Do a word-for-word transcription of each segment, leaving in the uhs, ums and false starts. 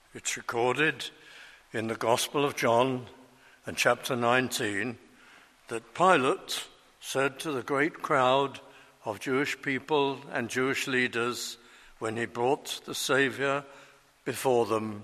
It's recorded in the Gospel of John and chapter nineteen that Pilate said to the great crowd of Jewish people and Jewish leaders when he brought the Saviour before them,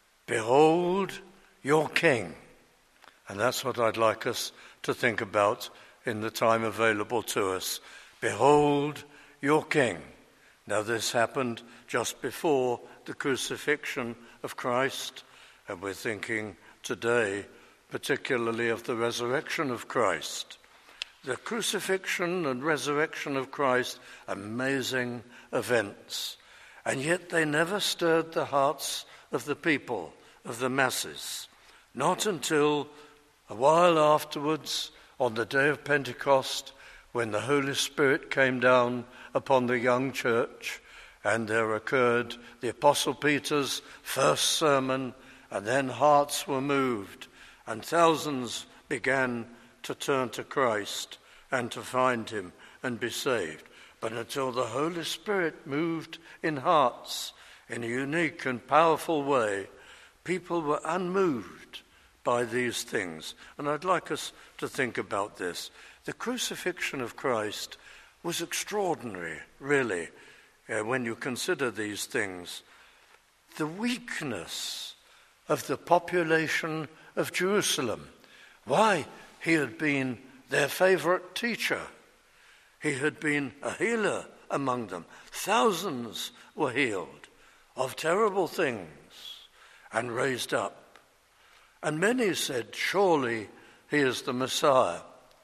"Behold your King." And that's what I'd like us to think about in the time available to us. Behold your King. Now this happened just before the crucifixion of Christ, and we're thinking today particularly of the resurrection of Christ. The crucifixion and resurrection of Christ, amazing events, and yet they never stirred the hearts of the people, of the masses. Not until a while afterwards, on the day of Pentecost, when the Holy Spirit came down upon the young church, and there occurred the Apostle Peter's first sermon, and then hearts were moved, and thousands began to turn to Christ and to find him and be saved. But until the Holy Spirit moved in hearts in a unique and powerful way, people were unmoved by these things. And I'd like us to think about this. The crucifixion of Christ was extraordinary, really, uh, when you consider these things. The weakness of the population of Jerusalem. Why? He had been their favorite teacher. He had been a healer among them. Thousands were healed of terrible things and raised up. And many said, surely he is the Messiah.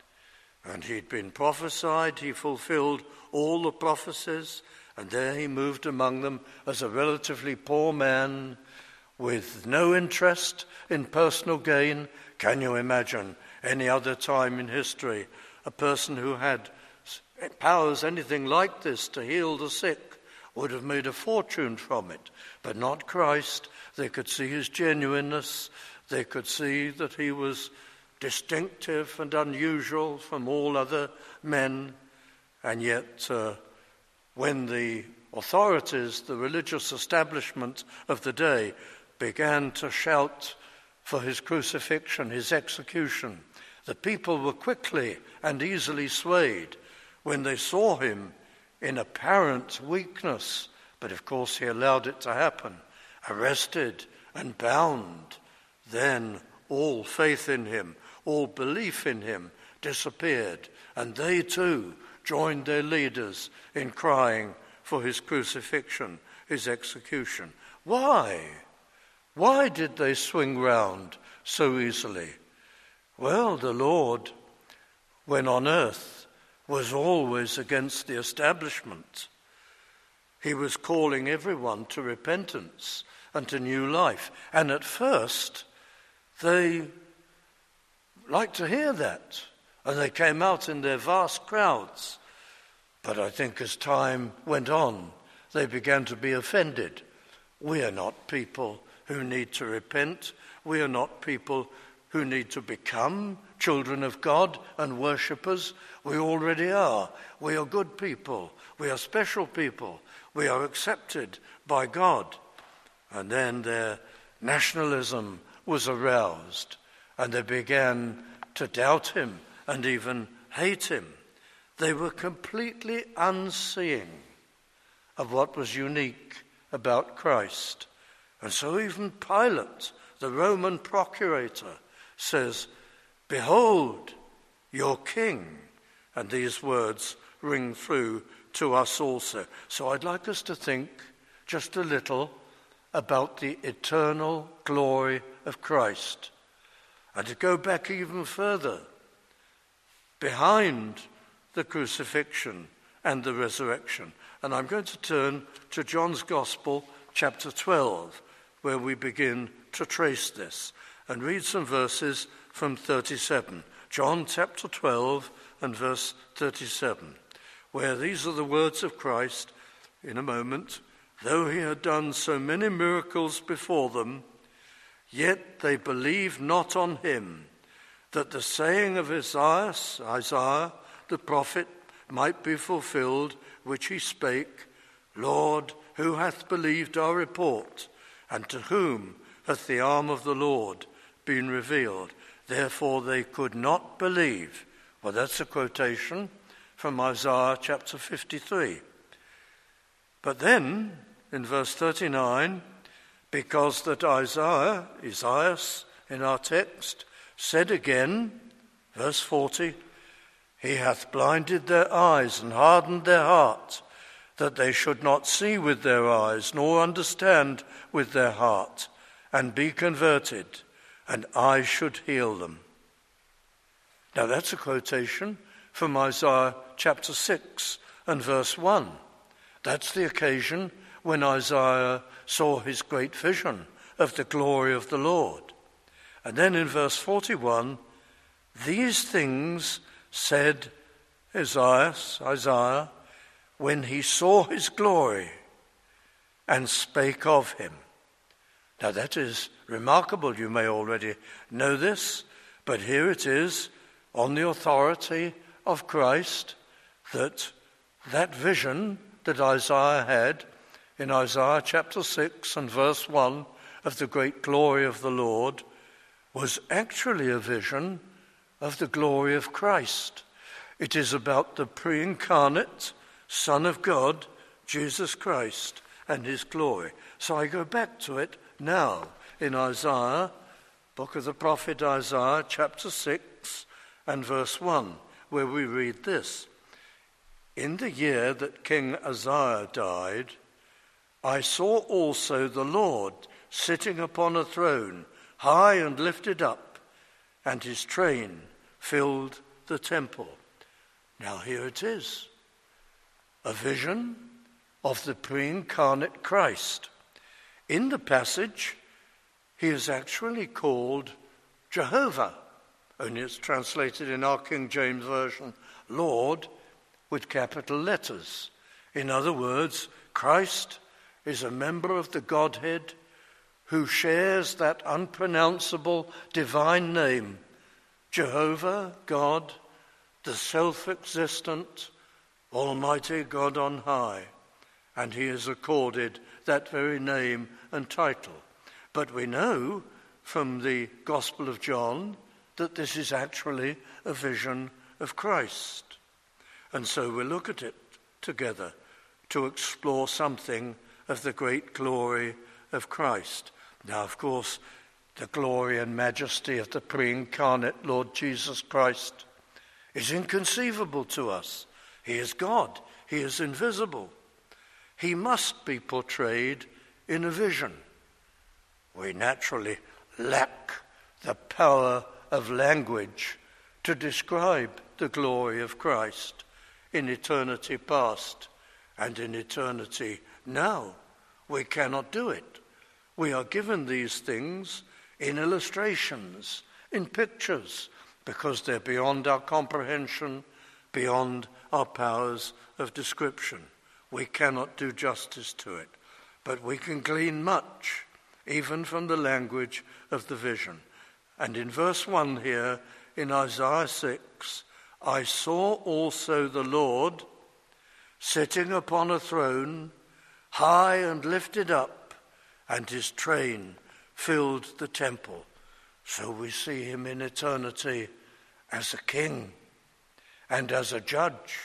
And he'd been prophesied, he fulfilled all the prophecies, and there he moved among them as a relatively poor man with no interest in personal gain. Can you imagine any other time in history a person who had powers anything like this to heal the sick would have made a fortune from it? But not Christ. They could see his genuineness. They could see that he was distinctive and unusual from all other men. And yet uh, when the authorities, the religious establishment of the day, began to shout for his crucifixion, his execution, the people were quickly and easily swayed when they saw him in apparent weakness. But of course he allowed it to happen, arrested and bound. Then all faith in him, all belief in him disappeared, and they too joined their leaders in crying for his crucifixion, his execution. Why? Why did they swing round so easily? Well, the Lord, when on earth, was always against the establishment. He was calling everyone to repentance and to new life. And at first, they liked to hear that, and they came out in their vast crowds. But I think as time went on, they began to be offended. We are not people who need to repent. We are not people who need to become children of God and worshippers. We already are. We are good people. We are special people. We are accepted by God. And then their nationalism was aroused, and they began to doubt him and even hate him. They were completely unseeing of what was unique about Christ. And so even Pilate, the Roman procurator, says, "Behold your king." And these words ring through to us also. So I'd like us to think just a little about the eternal glory of Christ. And to go back even further, behind the crucifixion and the resurrection. And I'm going to turn to John's Gospel, chapter twelve, where we begin to trace this, and read some verses from thirty-seven. John chapter twelve and verse thirty-seven, where these are the words of Christ in a moment. Though he had done so many miracles before them, yet they believed not on him, that the saying of Isaiah, Isaiah the prophet might be fulfilled, which he spake, Lord, who hath believed our report? And to whom hath the arm of the Lord been revealed? Therefore they could not believe. Well, that's a quotation from Isaiah chapter fifty-three. But then, in verse thirty-nine, because that Isaiah, Isaiah in our text, said again, verse forty, he hath blinded their eyes and hardened their heart, that they should not see with their eyes, nor understand with their heart, and be converted, and I should heal them. Now that's a quotation from Isaiah chapter six and verse one. That's the occasion when Isaiah saw his great vision of the glory of the Lord. And then in verse forty-one, these things said Isaiah, Isaiah, when he saw his glory and spake of him. Now that is remarkable. You may already know this, but here it is on the authority of Christ that that vision that Isaiah had in Isaiah chapter six and verse one of the great glory of the Lord was actually a vision of the glory of Christ. It is about the pre-incarnate Son of God, Jesus Christ, and his glory. So I go back to it now in Isaiah, book of the prophet Isaiah, chapter six and verse one, where we read this. In the year that King Uzziah died, I saw also the Lord sitting upon a throne, high and lifted up, and his train filled the temple. Now here it is, a vision of the pre-incarnate Christ. In the passage, he is actually called Jehovah, only it's translated in our King James Version, Lord, with capital letters. In other words, Christ is a member of the Godhead who shares that unpronounceable divine name, Jehovah, God, the self-existent, almighty God on high. And he is accorded that very name and title. But we know from the Gospel of John that this is actually a vision of Christ. And so we'll look at it together to explore something of the great glory of Christ. Now, of course, the glory and majesty of the pre-incarnate Lord Jesus Christ is inconceivable to us. He is God. He is invisible. He must be portrayed in a vision. We naturally lack the power of language to describe the glory of Christ in eternity past and in eternity now. We cannot do it. We are given these things in illustrations, in pictures, because they're beyond our comprehension, beyond our powers of description. We cannot do justice to it, but we can glean much, even from the language of the vision. And in verse one here, in Isaiah six, I saw also the Lord sitting upon a throne, high and lifted up, and his train filled the temple. So we see him in eternity as a king and as a judge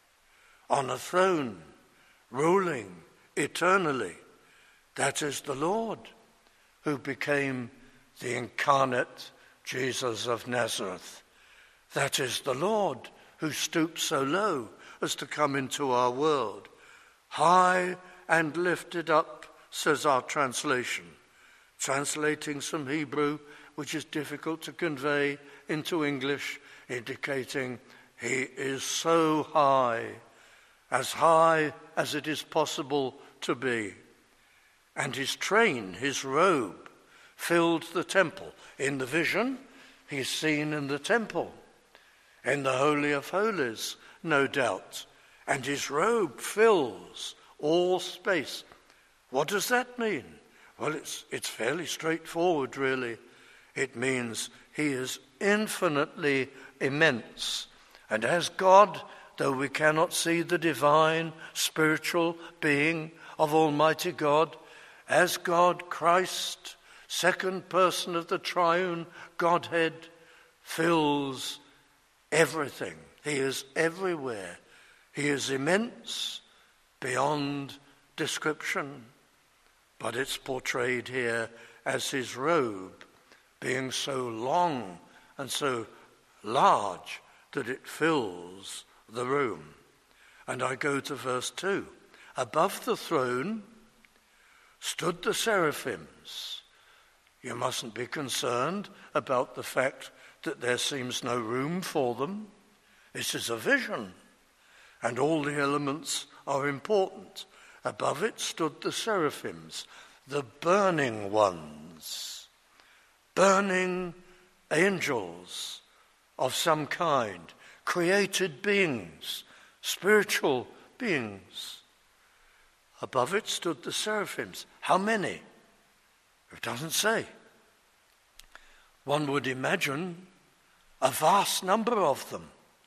on a throne, ruling eternally. That is the Lord who became the incarnate Jesus of Nazareth. That is the Lord who stooped so low as to come into our world. High and lifted up, says our translation, translating some Hebrew which is difficult to convey into English, indicating he is so high, as high as it is possible to be. And his train, his robe, filled the temple. In the vision, he's seen in the temple, in the Holy of Holies, no doubt. And his robe fills all space. What does that mean? Well, it's, it's fairly straightforward, really. It means he is infinitely immense. And as God, though we cannot see the divine, spiritual being of Almighty God, as God, Christ, second person of the triune Godhead, fills everything. He is everywhere. He is immense beyond description. But it's portrayed here as his robe being so long and so large that it fills the room. And I go to verse two. Above the throne stood the seraphims. You mustn't be concerned about the fact that there seems no room for them. This is a vision, and all the elements are important. Above it stood the seraphims, the burning ones, burning angels of some kind, created beings, spiritual beings. Above it stood the seraphims. How many? It doesn't say. One would imagine a vast number of them.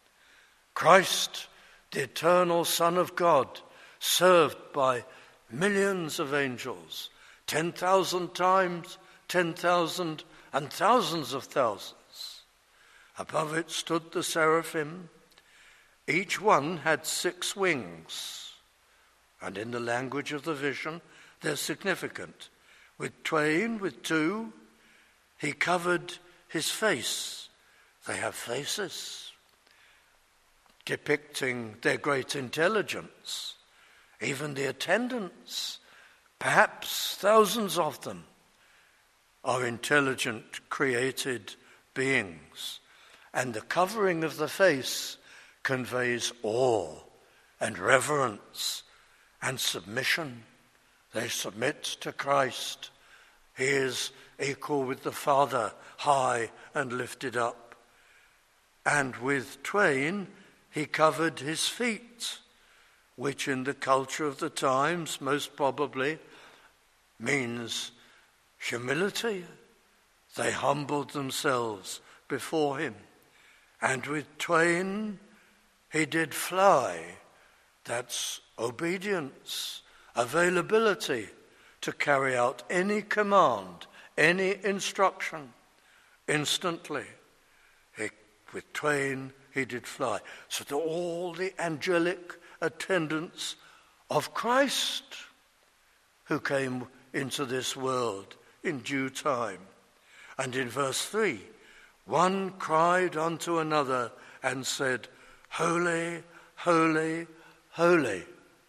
Christ, the eternal Son of God, served by millions of angels, ten thousand times, ten thousand and thousands of thousands. Above it stood the seraphim. Each one had six wings. And in the language of the vision, they're significant. With twain, with two, he covered his face. They have faces depicting their great intelligence. Even the attendants, perhaps thousands of them, are intelligent, created beings. And the covering of the face conveys awe and reverence and submission. They submit to Christ. He is equal with the Father, high and lifted up. And with twain, he covered his feet, which in the culture of the times most probably means humility. They humbled themselves before him. And with twain, he did fly. That's obedience, availability to carry out any command, any instruction instantly. He, with twain, he did fly. So to all the angelic attendants of Christ who came into this world in due time. And in verse three, one cried unto another and said, Holy, holy, holy.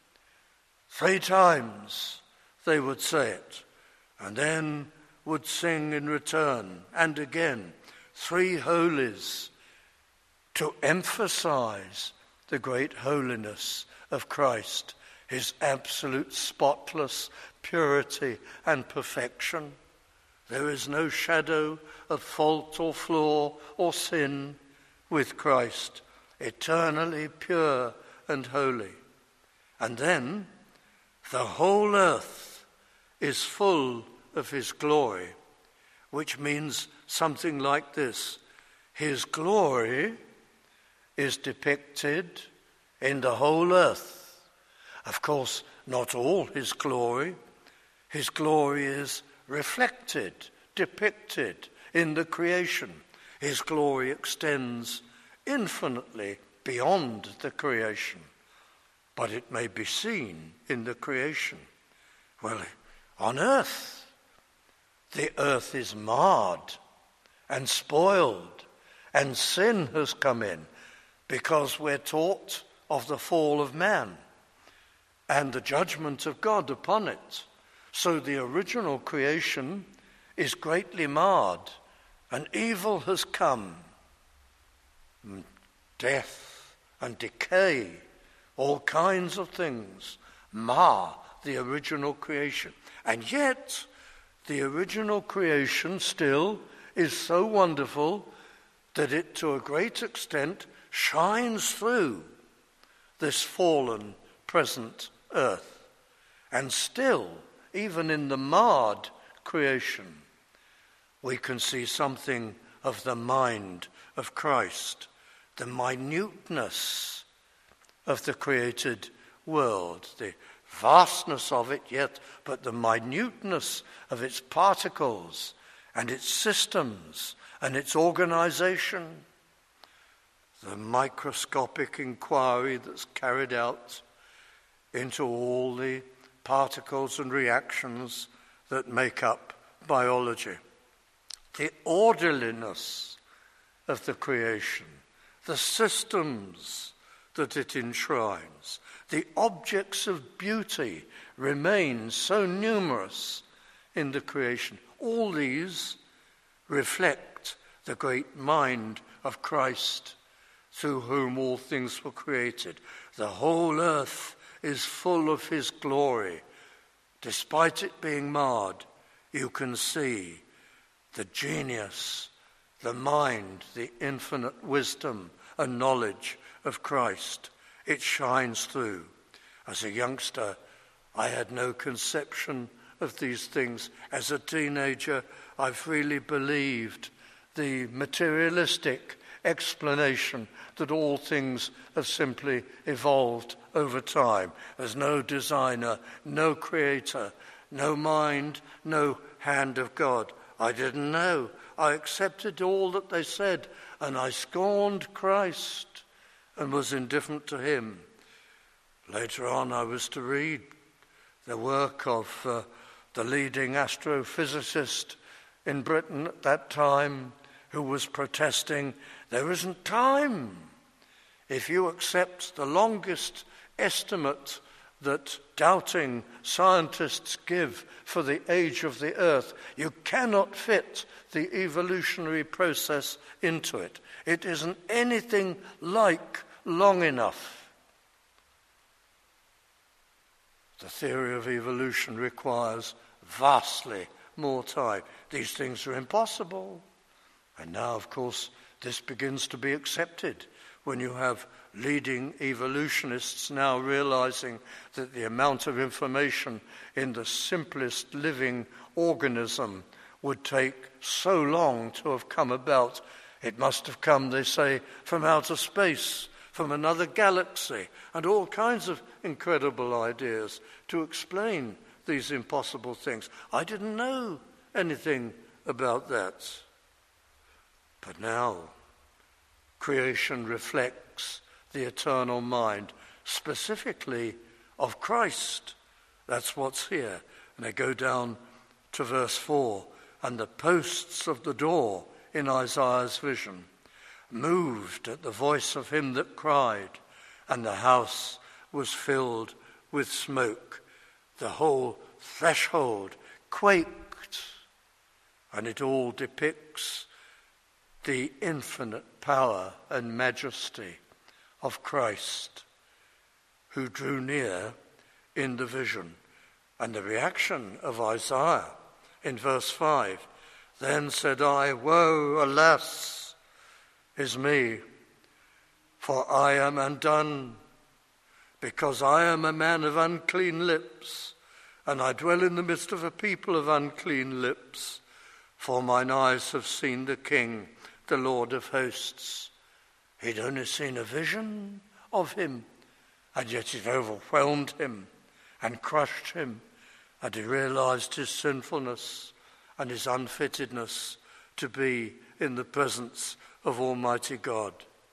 Three times they would say it, and then would sing in return, and again, three holies to emphasize the great holiness of Christ, his absolute spotless purity and perfection. There is no shadow of fault or flaw or sin with Christ, eternally pure and holy. And then the whole earth is full of his glory, which means something like this. His glory is depicted in the whole earth. Of course, not all his glory. His glory is reflected, depicted in the creation. His glory extends infinitely beyond the creation, but it may be seen in the creation. Well, on earth, the earth is marred and spoiled, and sin has come in because we're taught of the fall of man and the judgment of God upon it. So the original creation is greatly marred, and evil has come. Death and decay, all kinds of things mar the original creation. And yet, the original creation still is so wonderful that it, to a great extent, shines through this fallen present earth. And still, even in the marred creation, we can see something of the mind of Christ, the minuteness of the created world, the vastness of it yet, but the minuteness of its particles and its systems and its organization. The microscopic inquiry that's carried out into all the particles and reactions that make up biology. The orderliness of the creation, the systems that it enshrines, the objects of beauty remain so numerous in the creation. All these reflect the great mind of Christ, through whom all things were created. The whole earth is full of his glory. Despite it being marred, you can see the genius, the mind, the infinite wisdom and knowledge of Christ. It shines through. As a youngster, I had no conception of these things. As a teenager, I freely believed the materialistic explanation that all things have simply evolved over time. There's no designer, no creator, no mind, no hand of God. I didn't know. I accepted all that they said, and I scorned Christ and was indifferent to him. Later on, I was to read the work of uh, the leading astrophysicist in Britain at that time, who was protesting, there isn't time. If you accept the longest estimate that doubting scientists give for the age of the earth, you cannot fit the evolutionary process into it. It isn't anything like long enough. The theory of evolution requires vastly more time. These things are impossible. And now, of course, this begins to be accepted when you have leading evolutionists now realizing that the amount of information in the simplest living organism would take so long to have come about. It must have come, they say, from outer space, from another galaxy, and all kinds of incredible ideas to explain these impossible things. I didn't know anything about that. But now, creation reflects the eternal mind, specifically of Christ. That's what's here. And I go down to verse four. And the posts of the door in Isaiah's vision moved at the voice of him that cried, and the house was filled with smoke. The whole threshold quaked, and it all depicts the infinite power and majesty of Christ, who drew near in the vision. And the reaction of Isaiah in verse five, then said I, woe, alas, is me, for I am undone, because I am a man of unclean lips, and I dwell in the midst of a people of unclean lips, for mine eyes have seen the King, the Lord of hosts. He'd only seen a vision of him, and yet it overwhelmed him and crushed him, and he realized his sinfulness and his unfittedness to be in the presence of Almighty God,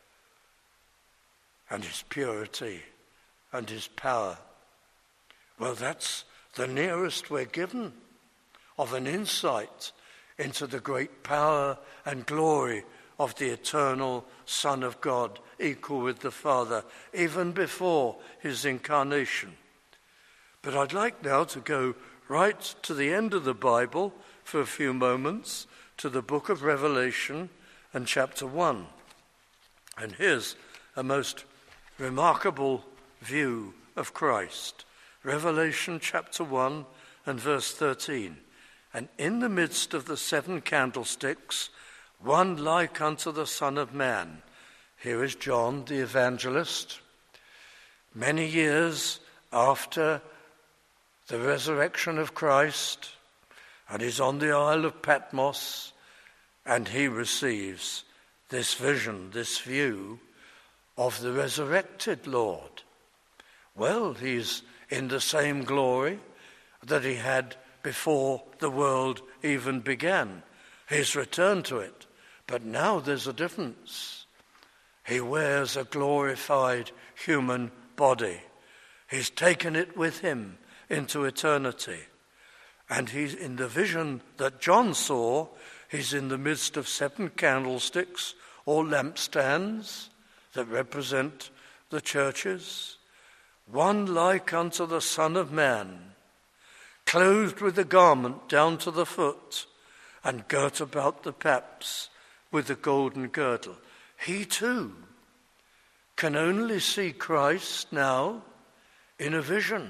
and his purity and his power. Well, that's the nearest we're given of an insight into the great power and glory of the eternal Son of God, equal with the Father, even before his incarnation. But I'd like now to go right to the end of the Bible for a few moments, to the book of Revelation and chapter one. And here's a most remarkable view of Christ. Revelation chapter one and verse thirteen. And in the midst of the seven candlesticks, one like unto the Son of Man. Here is John the evangelist. Many years after the resurrection of Christ, and he's on the Isle of Patmos, and he receives this vision, this view of the resurrected Lord. Well, he's in the same glory that he had before the world even began. He's returned to it. But now there's a difference. He wears a glorified human body. He's taken it with him into eternity. And he's in the vision that John saw, he's in the midst of seven candlesticks or lampstands that represent the churches, one like unto the Son of Man, clothed with a garment down to the foot, and girt about the paps with the golden girdle. He too can only see Christ now in a vision.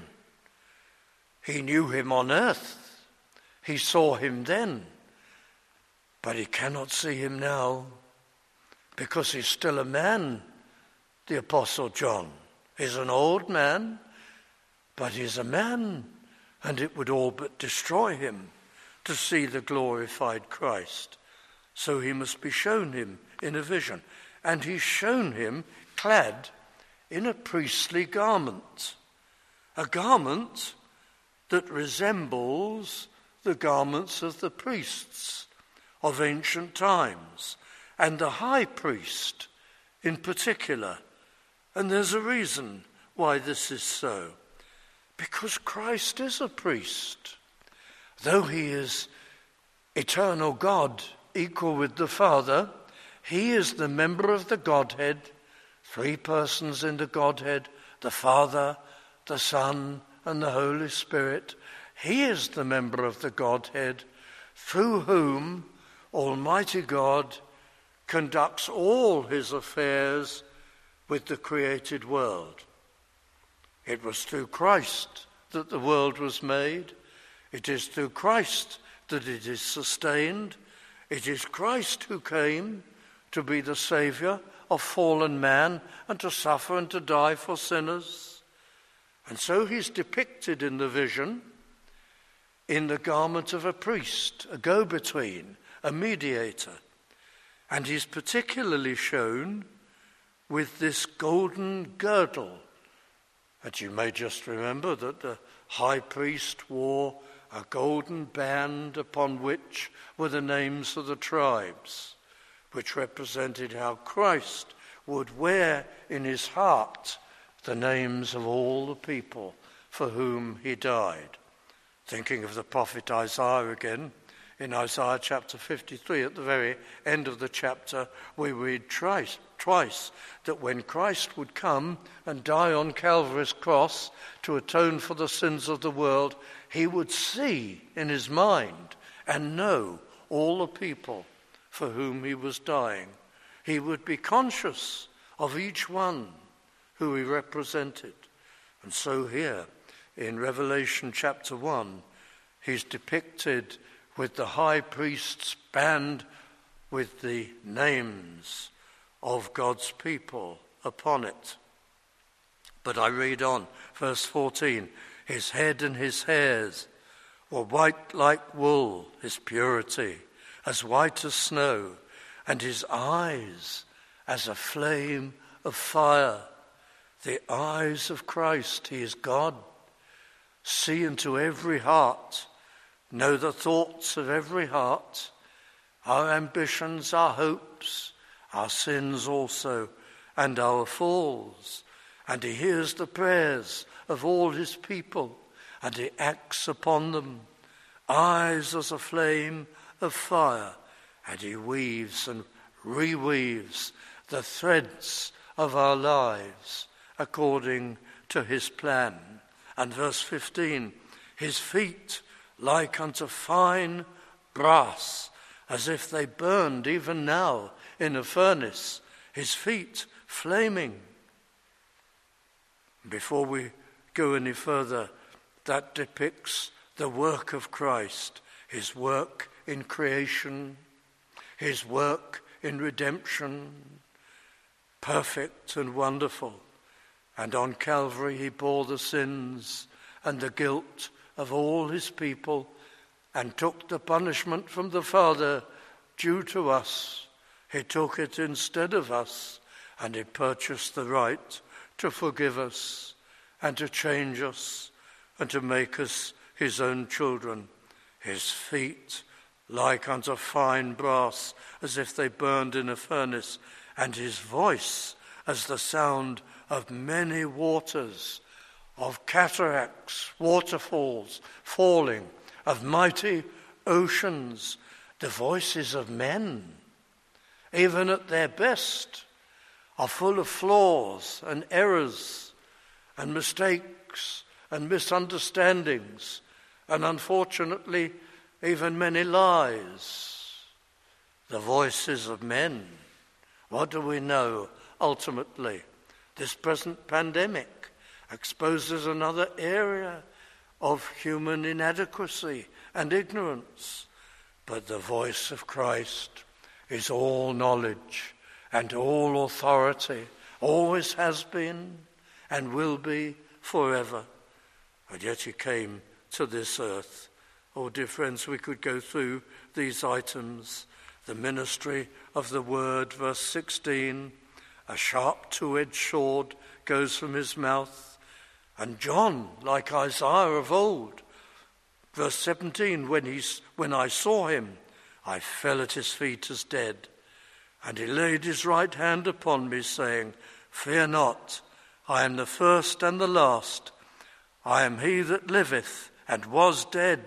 He knew him on earth. He saw him then. But he cannot see him now because he's still a man, the Apostle John. He's an old man, but he's a man, and it would all but destroy him to see the glorified Christ. So he must be shown him in a vision. And he's shown him clad in a priestly garment, a garment that resembles the garments of the priests of ancient times, and the high priest in particular. And there's a reason why this is so. Because Christ is a priest. Though he is eternal God, equal with the Father, he is the member of the Godhead, three persons in the Godhead, the Father, the Son, and the Holy Spirit. He is the member of the Godhead through whom Almighty God conducts all his affairs with the created world. It was through Christ that the world was made. It is through Christ that it is sustained. It is Christ who came to be the Saviour of fallen man and to suffer and to die for sinners. And so he's depicted in the vision in the garment of a priest, a go-between, a mediator. And he's particularly shown with this golden girdle. And you may just remember that the high priest wore a golden band upon which were the names of the tribes, which represented how Christ would wear in his heart the names of all the people for whom he died. Thinking of the prophet Isaiah again, in Isaiah chapter fifty-three, at the very end of the chapter, we read twice, twice that when Christ would come and die on Calvary's cross to atone for the sins of the world, he would see in his mind and know all the people for whom he was dying. He would be conscious of each one who he represented. And so here in Revelation chapter one, he's depicted with the high priest's band with the names of God's people upon it. But I read on, verse fourteen, his head and his hairs were white like wool, his purity as white as snow, and his eyes as a flame of fire. The eyes of Christ, he is God, see into every heart, know the thoughts of every heart, our ambitions, our hopes, our sins also, and our falls. And he hears the prayers of all his people, and he acts upon them. Eyes as a flame of fire, and he weaves and reweaves the threads of our lives according to his plan. And verse fifteen, his feet like unto fine brass, as if they burned even now in a furnace, his feet flaming. Before we go any further, that depicts the work of Christ, his work in creation, his work in redemption, perfect and wonderful. And on Calvary he bore the sins and the guilt of all his people and took the punishment from the Father due to us. He took it instead of us, and he purchased the right to forgive us and to change us and to make us his own children. His feet like unto fine brass, as if they burned in a furnace, and his voice as the sound of many waters, of cataracts, waterfalls falling, of mighty oceans. The voices of men, even at their best, are full of flaws and errors and mistakes and misunderstandings, and unfortunately even many lies. The voices of men. What do we know ultimately? This present pandemic exposes another area of human inadequacy and ignorance. But the voice of Christ is all knowledge and all authority, always has been and will be forever. And yet he came to this earth. Oh, dear friends, we could go through these items. The ministry of the word, verse sixteen, a sharp two-edged sword goes from his mouth. And John, like Isaiah of old, verse seventeen, when, he's, when I saw him, I fell at his feet as dead. And he laid his right hand upon me, saying, Fear not, I am the first and the last. I am he that liveth and was dead.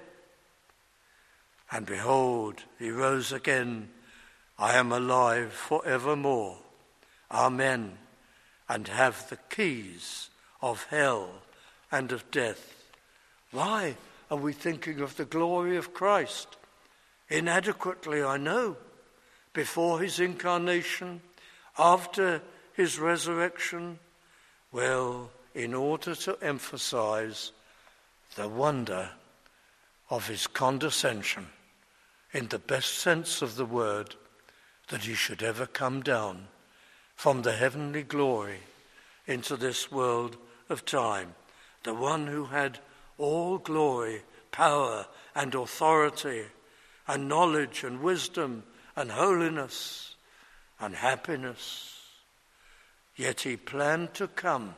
And behold, he rose again. I am alive for evermore. Amen. And have the keys of hell and of death. Why are we thinking of the glory of Christ? Inadequately, I know. Before his incarnation, after his resurrection, well, in order to emphasize the wonder of his condescension, in the best sense of the word, that he should ever come down from the heavenly glory into this world of time. The one who had all glory, power and authority and knowledge and wisdom and holiness and happiness. Yet he planned to come.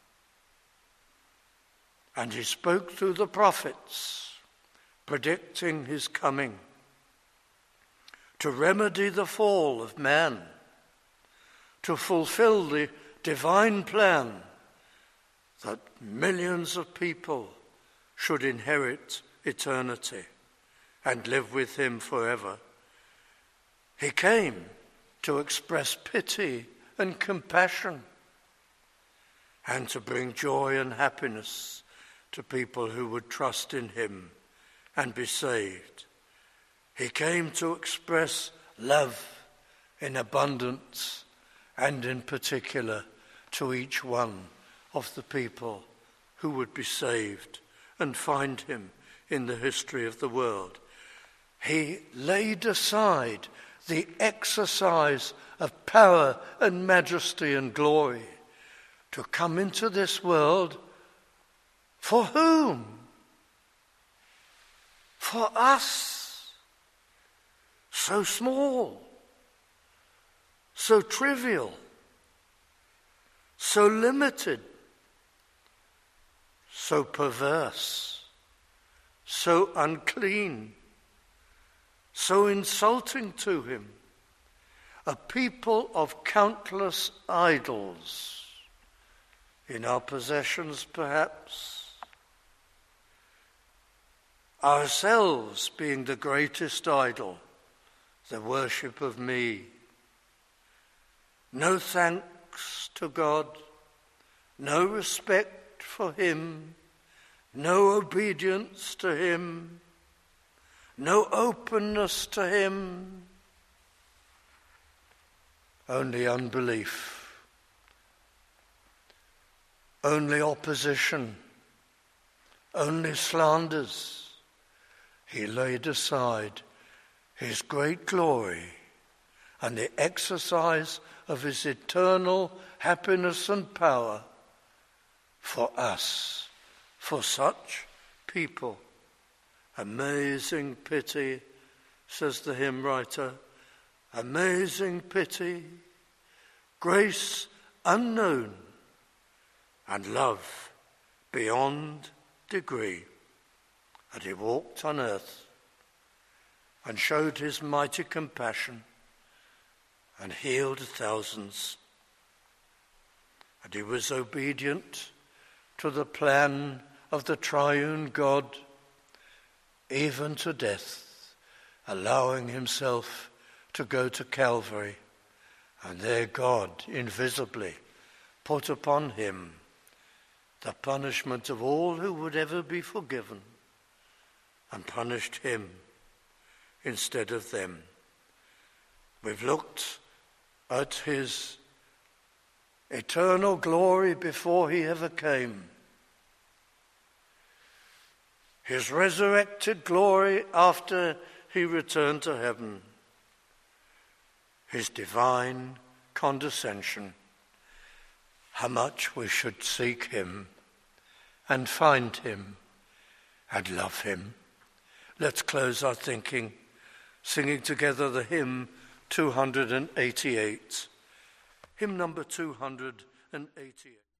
And he spoke through the prophets, predicting his coming, to remedy the fall of man, to fulfill the divine plan that millions of people should inherit eternity and live with him forever. He came to express pity and compassion and to bring joy and happiness to people who would trust in him and be saved. He came to express love in abundance and in particular to each one of the people who would be saved and find him in the history of the world. He laid aside the exercise of power and majesty and glory to come into this world. For whom? For us. So small, so trivial, so limited, so perverse, so unclean, so insulting to him, a people of countless idols, in our possessions perhaps, ourselves being the greatest idol, the worship of me. No thanks to God, no respect for him, no obedience to him, no openness to him, only unbelief, only opposition, only slanders. He laid aside his great glory and the exercise of his eternal happiness and power for us, for such people. Amazing pity, says the hymn writer, amazing pity, grace unknown, and love beyond degree. And he walked on earth and showed his mighty compassion and healed thousands. And he was obedient to the plan of the triune God, even to death, allowing himself to go to Calvary, and there God invisibly put upon him the punishment of all who would ever be forgiven, and punished him instead of them. We've looked at his eternal glory before he ever came, his resurrected glory after he returned to heaven, his divine condescension, how much we should seek him and find him and love him. Let's close our thinking singing together the hymn two hundred eighty-eight. Hymn number two hundred eighty-eight.